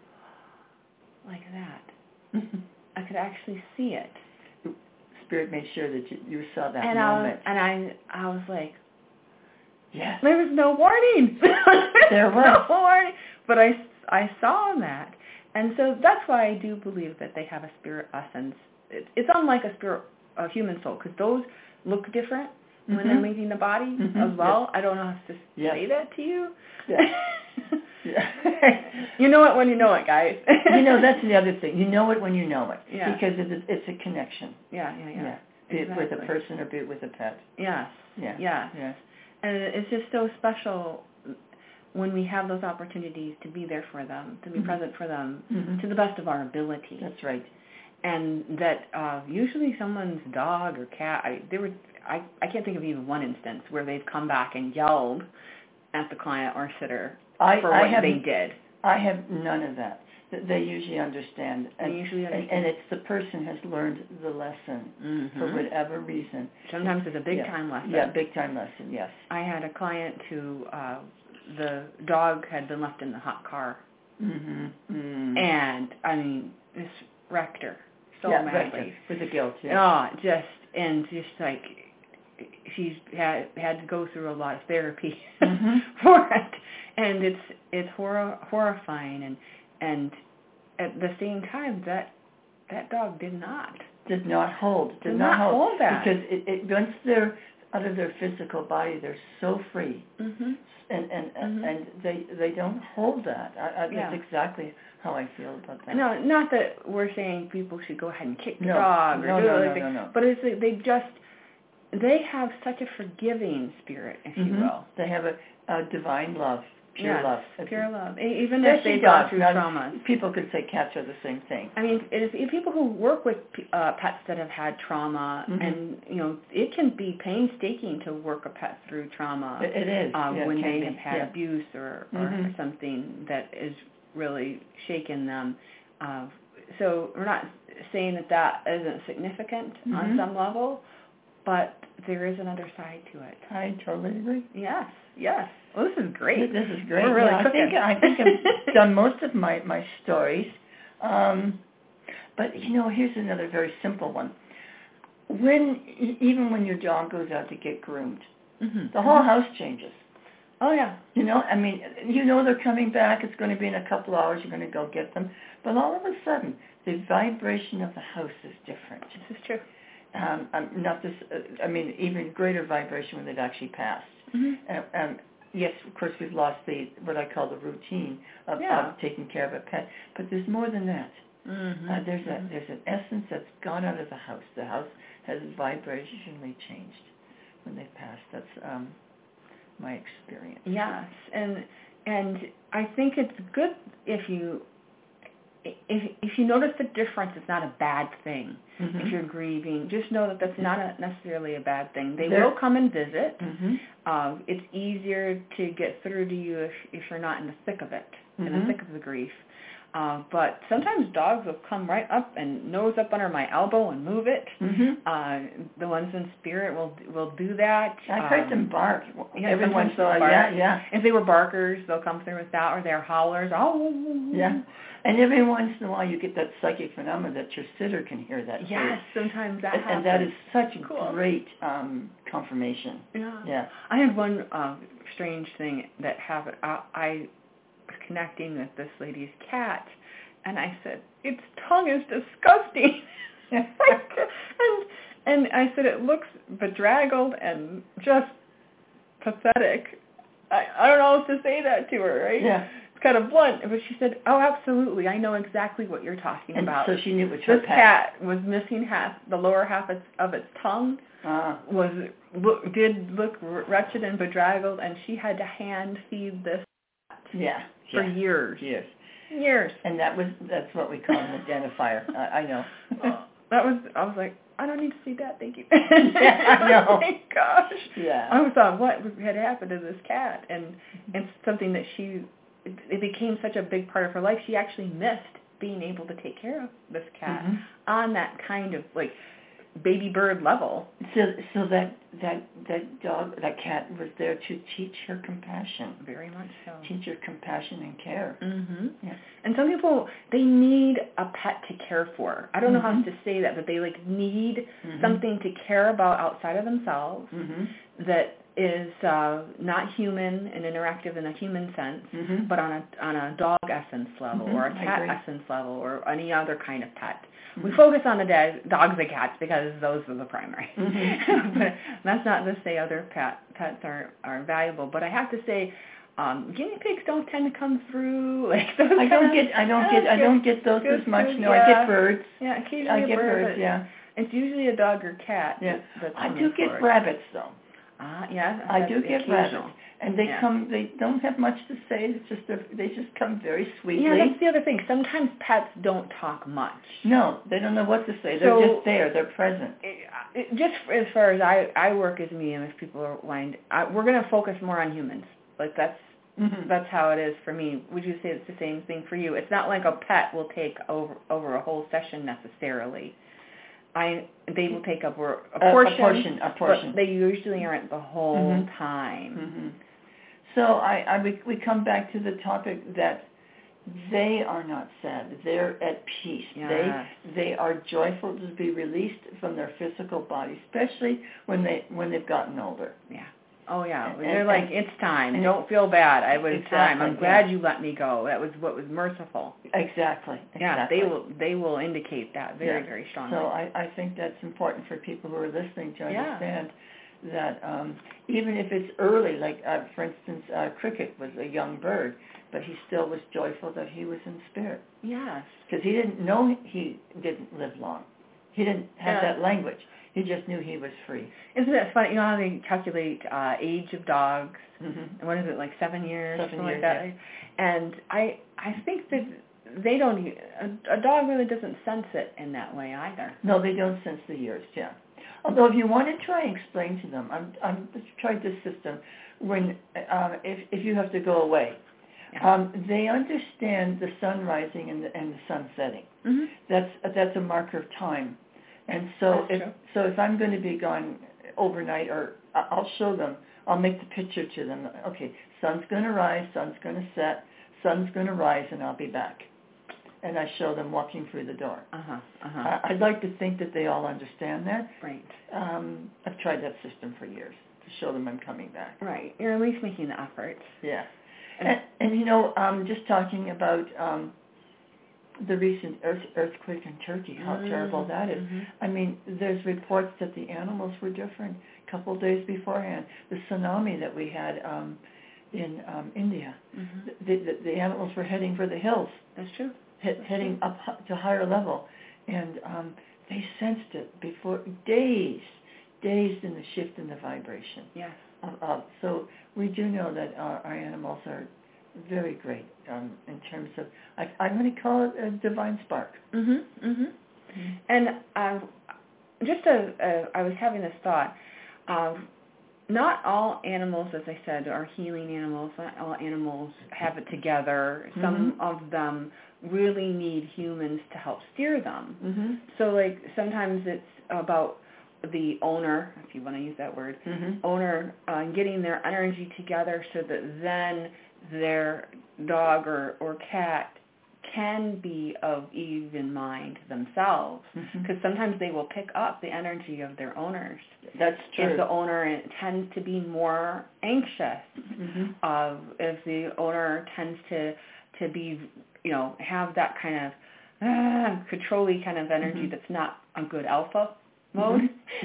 like that. Mm-hmm. I could actually see it. Spirit made sure that you, you saw that and moment. I was, and I, I was like, yes. There was no warning. There was no warning. But I, I saw that, and so that's why I do believe that they have a spirit essence. It, it's unlike a spirit, a human soul, because those look different mm-hmm. when they're leaving the body mm-hmm. as well. Yes. I don't know how to yes. say that to you. Yeah. yeah. You know it when you know it, guys. You know, that's the other thing. You know it when you know it. Yeah. Because it's, it's a connection. Yeah, yeah, yeah. yeah. Be exactly. it with a person or be it with a pet. Yes. Yeah. Yes. Yes. And it's just so special when we have those opportunities to be there for them, to be mm-hmm. present for them, mm-hmm. to the best of our ability. That's right. And that uh, usually someone's dog or cat, I, there were, I, I can't think of even one instance where they've come back and yelled at the client or sitter I, for I what have, they did. I have none of that. They usually understand. And, they usually understand. And, and it's the person has learned the lesson mm-hmm. for whatever reason. Sometimes it's a big yeah. time lesson. Yeah, big time lesson, yes. I had a client who, uh, the dog had been left in the hot car. Mm-hmm. Mm. And, I mean, this wrecked her so yeah, madly. With the guilt, yeah. Oh, just, and just like, she's had had to go through a lot of therapy mm-hmm. for it. And it's it's horror, horrifying. And, and at the same time, that that dog did not. Did not hold. Did, did not, not hold. hold that. Because it, it once they're out of their physical body, they're so free. Mm-hmm. And and, mm-hmm. and they they don't hold that. I, I, yeah. That's exactly how I feel about that. No, not that we're saying people should go ahead and kick the no. dog or no, do no, anything. No, no, no. But it's like they just, they have such a forgiving spirit, if mm-hmm. you will. They have a, a divine love. Pure yes, love. pure it's love. Even if if they've dogs, gone through now, traumas. People could say cats are the same thing. I mean, it is, it, people who work with uh, pets that have had trauma, mm-hmm. and, you know, it can be painstaking to work a pet through trauma. It, it is. Um, yeah, when they be. have had yeah. abuse or, or mm-hmm. something that is really shaken them. Uh, so we're not saying that that isn't significant mm-hmm. on some level, but there is another side to it. I totally agree. Yes, yes. Well, this is great. This is great. We're really yeah, I think I think I've done most of my my stories. Um, but you know, here's another very simple one. When even when your dog goes out to get groomed, mm-hmm. the whole house changes. Oh yeah. You know, I mean, you know they're coming back. It's going to be in a couple hours. You're going to go get them. But all of a sudden, the vibration of the house is different. This is true. Um, um, not this. Uh, I mean, even greater vibration when they've actually passed. Mm-hmm. Um, um, yes, of course, we've lost the what I call the routine of, yeah. of taking care of a pet. But there's more than that. Mm-hmm. Uh, there's mm-hmm. a there's an essence that's gone out of the house. The house has vibrationally changed when they've passed. That's um, my experience. Yes, and and I think it's good if you if if you notice the difference. It's not a bad thing. Mm-hmm. If you're grieving, just know that that's not a, necessarily a bad thing. They They're, will come and visit. Mm-hmm. Um, it's easier to get through to you if if you're not in the thick of it, mm-hmm. in the thick of the grief. Uh, but sometimes dogs will come right up and nose up under my elbow and move it. Mm-hmm. Uh, the ones in spirit will will do that. I've um, heard them bark. Yeah, Every once in a while, bark. yeah, yeah. If they were barkers, they'll come through with that, or they're howlers. Oh, yeah. And every once in a while, you get that psychic phenomenon that your sitter can hear that. Yes, too. sometimes that and, happens. and that is such cool. great um, confirmation. Yeah. Yeah. I had one uh, strange thing that happened. I, I was connecting with this lady's cat, and I said, "Its tongue is disgusting." and and I said, "It looks bedraggled and just pathetic." I, I don't know how to say that to her, right? Yeah. It's kind of blunt, but she said, "Oh, absolutely, I know exactly what you're talking and about." So she knew it was her this pet. cat was missing half, the lower half of, of its tongue. Uh, was look, did look wretched and bedraggled, and she had to hand feed this cat yeah. for yeah. years. Years. Years. And that was that's what we call an identifier. I, I know. Oh, that was. I was like, I don't need to see that. Thank you. Yeah, I know. Oh my gosh. Yeah. I thought, what had happened to this cat? And it's something that she. It, it became such a big part of her life. She actually missed being able to take care of this cat mm-hmm. on that kind of like baby bird level. So, so that that that dog, that cat was there to teach her compassion. Very much so. Teach her compassion and care. Mm-hmm. Yeah. And some people, they need a pet to care for. I don't mm-hmm. know how to say that, but they like need mm-hmm. something to care about outside of themselves mm-hmm. that is uh, not human and interactive in a human sense, mm-hmm. but on a on a dog essence level mm-hmm. or a cat essence level or any other kind of pet. Mm-hmm. We focus on the da- dogs and cats because those are the primary. Mm-hmm. But that's not to say other pet, pets are, are valuable. But I have to say, um, guinea pigs don't tend to come through. Like those I don't get, I don't get, I don't get those as much. No, yeah. I get birds. Yeah, occasionally I a get bird, birds. Yeah. It's usually a dog or cat. Yeah. That's I do get forward. rabbits though. Ah, uh, yeah. I do get rabbits, and they yeah. come. They don't have much to say. It's just a, they just come very sweetly. Yeah, that's the other thing. Sometimes pets don't talk much. No, they don't know what to say. They're so, just there. They're present. It, it, just as far as I, I work as a medium, if people are wind, I, we're going to focus more on humans. Like that's mm-hmm. that's how it is for me. Would you say it's the same thing for you? It's not like a pet will take over over a whole session necessarily. I they will take up a, a portion, a portion, a portion. But they usually aren't the whole mm-hmm. time. Mm-hmm. So I, I we, we come back to the topic that they are not sad. They're at peace. Yes. They they are joyful to be released from their physical body, especially when they when they've gotten older. Yeah. Oh yeah. And, They're and, like, and, it's time. Don't feel bad. I was exactly, time. I'm glad yeah. you let me go. That was what was merciful. Exactly. Yeah. Exactly. They will they will indicate that very yeah. very strongly. So I, I think that's important for people who are listening to understand yeah. that um, even if it's early, like uh, for instance, uh, Cricket was a young bird, but he still was joyful that he was in spirit. Yes. Because he didn't know he didn't live long. He didn't have yeah. that language. He just knew he was free. Isn't it funny? You know how they calculate uh, age of dogs? Mm-hmm. And what is it, like seven years? Seven something years, like that. yeah. And I I think that they don't. A, a dog really doesn't sense it in that way either. No, they don't sense the years. Yeah. Although if you want to try and explain to them, I'm I'm tried this system when um, if if you have to go away. Yeah. Um, they understand the sun rising and the, and the sun setting. Mm-hmm. That's that's a marker of time, and so that's if true. so if I'm going to be gone overnight, or I'll show them, I'll make the picture to them. Okay, sun's going to rise, sun's going to set, sun's going to rise, and I'll be back. And I show them walking through the door. Uh-huh, uh-huh. I'd like to think that they all understand that. Right. Um, I've tried that system for years to show them I'm coming back. Right. You're at least making the effort. Yeah. And, and you know, um, just talking about um, the recent earth, earthquake in Turkey, how mm-hmm. terrible that is. Mm-hmm. I mean, there's reports that the animals were different a couple of days beforehand. The tsunami that we had um, in um, India, mm-hmm. the, the, the animals were heading for the hills. That's true. He, That's heading true. up to higher level. And um, they sensed it before, days, days in the shift in the vibration. Yes. Uh, uh, so we do know that our, our animals are very great um, in terms of, I, I'm going to call it a divine spark. Mm-hmm, mm-hmm. Mm-hmm. And uh, just a, a, I was having this thought, um, not all animals, as I said, are healing animals. Not all animals have it together. Some mm-hmm. of them really need humans to help steer them. Mm-hmm. So like sometimes it's about the owner, if you want to use that word, mm-hmm. owner uh, getting their energy together so that then their dog or, or cat can be of even mind themselves. Because mm-hmm. sometimes they will pick up the energy of their owners. That's true. If the owner tends to be more anxious, mm-hmm. uh, if the owner tends to, to be, you know, have that kind of ah, control-y kind of energy mm-hmm. that's not a good alpha mode,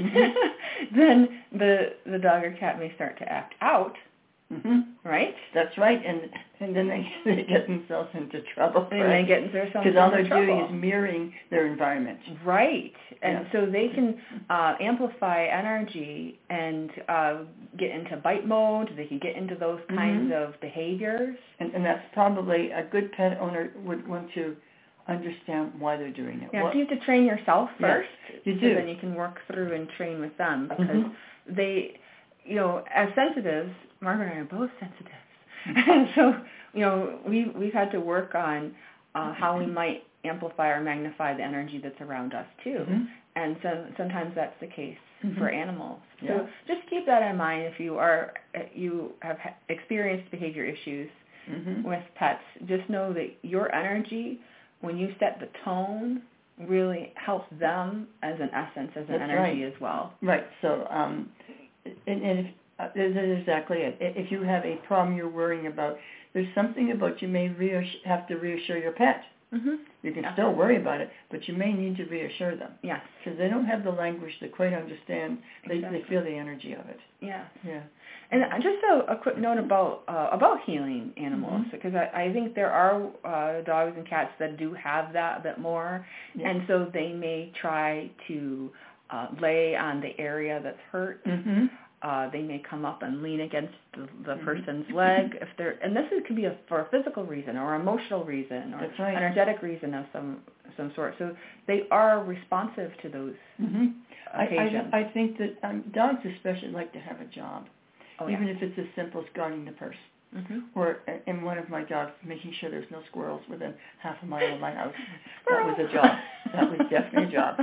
mm-hmm. then the the dog or cat may start to act out, mm-hmm. right? That's right, and and then they, they get themselves into trouble. And right? they get themselves into trouble. Because all they're doing is mirroring their environment. Right, and yeah. so they can uh, amplify energy and uh, get into bite mode. They can get into those kinds mm-hmm. of behaviors. And, and that's probably a good pet owner would want to understand why they're doing it. Yeah, what, so you have to train yourself first. Yes, you do. So then you can work through and train with them because mm-hmm. they, you know, as sensitives, Margaret and I are both sensitives. And so, you know, we, we've had to work on uh, how we might amplify or magnify the energy that's around us too. Mm-hmm. And so sometimes that's the case mm-hmm. for animals. Yeah. So just keep that in mind if you are, you have experienced behavior issues mm-hmm. with pets. Just know that your energy, when you set the tone, really helps them as an essence, as an That's energy right. as well. Right. So, um, and, and if, uh, that is exactly it. If you have a problem you're worrying about, there's something about you may reassure, have to reassure your pet. Mm-hmm. You can yeah. still worry about it, but you may need to reassure them. Yes. Because they don't have the language to quite understand. They Exactly. they feel the energy of it. Yeah. Yeah. And just a, a quick note about uh, about healing animals, Mm-hmm. because I, I think there are uh, dogs and cats that do have that a bit more, Yeah. and so they may try to uh, lay on the area that's hurt. Mm-hmm. Uh, they may come up and lean against the, the Mm-hmm. person's leg if they're, and this is, could be a, for a physical reason or emotional reason or That's right. energetic reason of some some sort. So they are responsive to those Mm-hmm. occasions. I, I, I think that um, dogs especially like to have a job, oh, even yeah. if it's as simple as guarding the purse. Mm-hmm. Or uh, in one of my dogs, making sure there's no squirrels within half a mile of my house. That was a job. That was definitely a job.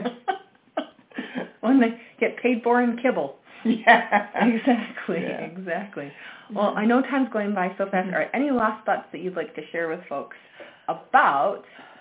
When they get paid for in kibble. Yeah. Exactly, Yeah. exactly. Well, I know time's going by so fast. Mm-hmm. All right, any last thoughts that you'd like to share with folks about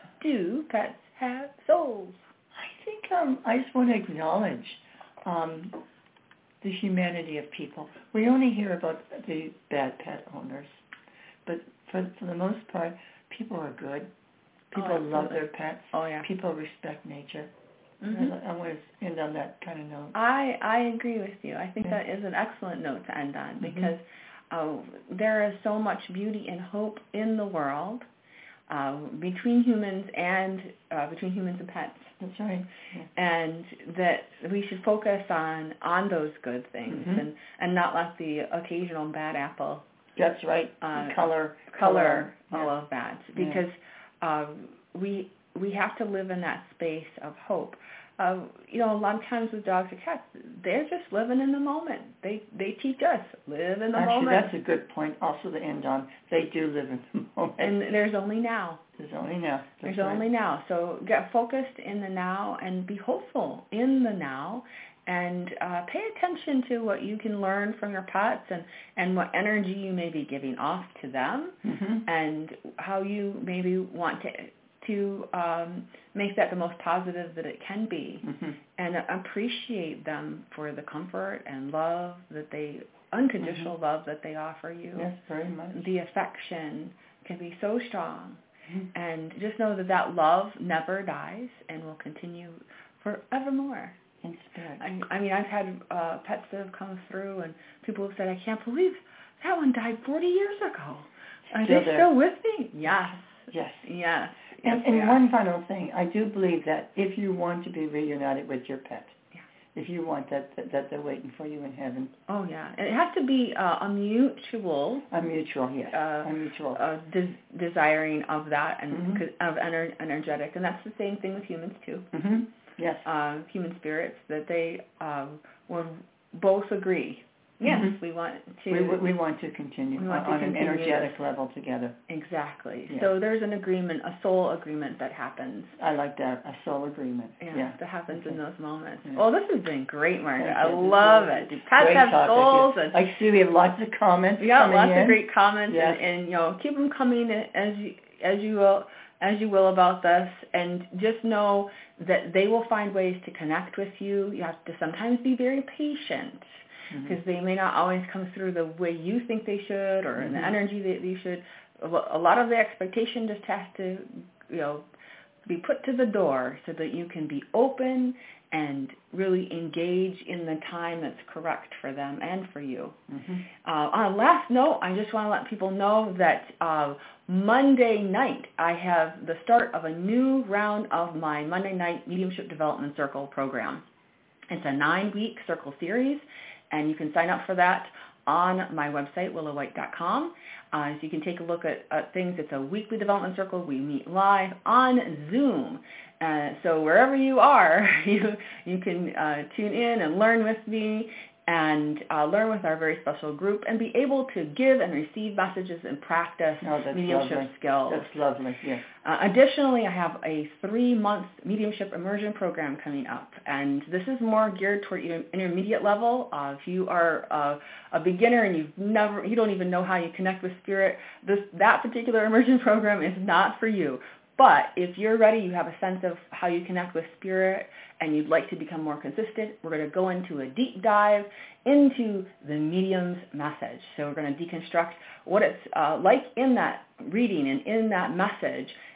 do pets have souls? I think um, I just want to acknowledge um, the humanity of people. We only hear about the bad pet owners, but for, for the most part, people are good. People Oh, love absolutely. their pets. Oh, yeah. People respect nature. Mm-hmm. I, I want to end on that kind of note. I, I agree with you. I think Yeah. that is an excellent note to end on, Mm-hmm. because uh, there is so much beauty and hope in the world uh, between humans and uh, between humans and pets. That's right. Yeah. And that we should focus on, on those good things, Mm-hmm. and, and not let the occasional bad apple That's right. uh, color, color color. all Yeah. of that, Yeah. because uh, we we have to live in that space of hope. Uh, you know, a lot of times with dogs and cats, they're just living in the moment. They they teach us live in the Actually, moment. that's a good point. Also, to end on, they do live in the moment. And there's only now. There's only now. That's There's right. only now. So get focused in the now and be hopeful in the now, and uh, pay attention to what you can learn from your pets, and, and what energy you may be giving off to them, Mm-hmm. and how you maybe want to to um, make that the most positive that it can be, Mm-hmm. and appreciate them for the comfort and love that they, unconditional Mm-hmm. love that they offer you. Yes, very much. The affection can be so strong. Mm-hmm. And just know that that love never dies and will continue forevermore. In spirit. I, I mean, I've had uh, pets that have come through, and people have said, I can't believe that one died forty years ago. Are Still they there. still with me? Yes. Yes. Yes. And, yes, and they one final thing, I do believe that if you want to be reunited with your pet, Yeah. if you want that, that, that they're waiting for you in heaven. are. Oh, yeah. And it has to be uh, a mutual A mutual, yes. Uh, a mutual. uh, des- desiring of that, and Mhm. 'cause of ener- energetic. And that's the same thing with humans, too. Mm-hmm. Yes. Uh, human spirits, that they um, will both agree. Yes, Mhm. we want to. We, we want to continue we want on, to on continue an energetic this. level together. Exactly. Yeah. So there's an agreement, a soul agreement that happens. I like that, a soul agreement. Yeah, Yeah. that happens Okay. in those moments. Yeah. Well, this has been great, Margaret. Thank I you. This love was it. Do pets great have topic. souls? Yes. And I see we have lots of comments we got coming lots in. of great comments, Yes. and, and you know, keep them coming as you as you will as you will about this, and just know that they will find ways to connect with you. You have to sometimes be very patient, because Mm-hmm. they may not always come through the way you think they should, or in the Mhm. energy that you should. A lo- a lot of the expectation just has to, you know, be put to the door so that you can be open and really engage in the time that's correct for them and for you. Mm-hmm. Uh, on a last note, I just want to let people know that uh, Monday night I have the start of a new round of my Monday Night Mediumship Development Circle program. It's a nine-week circle series, and you can sign up for that on my website, willow white dot com. Uh, so you can take a look at, at things. It's a weekly development circle. We meet live on Zoom. Uh, so wherever you are, you, you can uh, tune in and learn with me, and uh, learn with our very special group, and be able to give and receive messages and practice Oh, that's mediumship lovely. skills. That's lovely, yes. Uh, additionally, I have a three-month mediumship immersion program coming up, and this is more geared toward your intermediate level. Uh, if you are uh, a beginner and you've never, you don't even know how you connect with spirit, this that particular immersion program is not for you. But if you're ready, you have a sense of how you connect with spirit, and you'd like to become more consistent, we're going to go into a deep dive into the medium's message. So we're going to deconstruct what it's uh, like in that reading and in that message,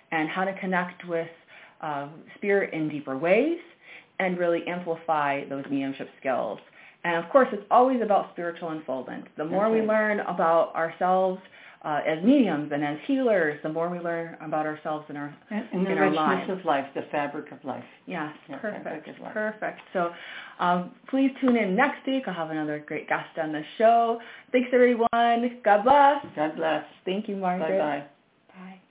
and how to connect with uh, spirit in deeper ways and really amplify those mediumship skills. And of course, it's always about spiritual unfoldment. The more Okay. we learn about ourselves uh, as mediums and as healers, the more we learn about ourselves in our And, and the in our richness lives. of life, the fabric of life. Yes, Yeah, perfect, fabric of life. perfect. So um, please tune in next week. I'll have another great guest on the show. Thanks, everyone. God bless. God bless. Thank you, Margaret. Bye-bye. Bye.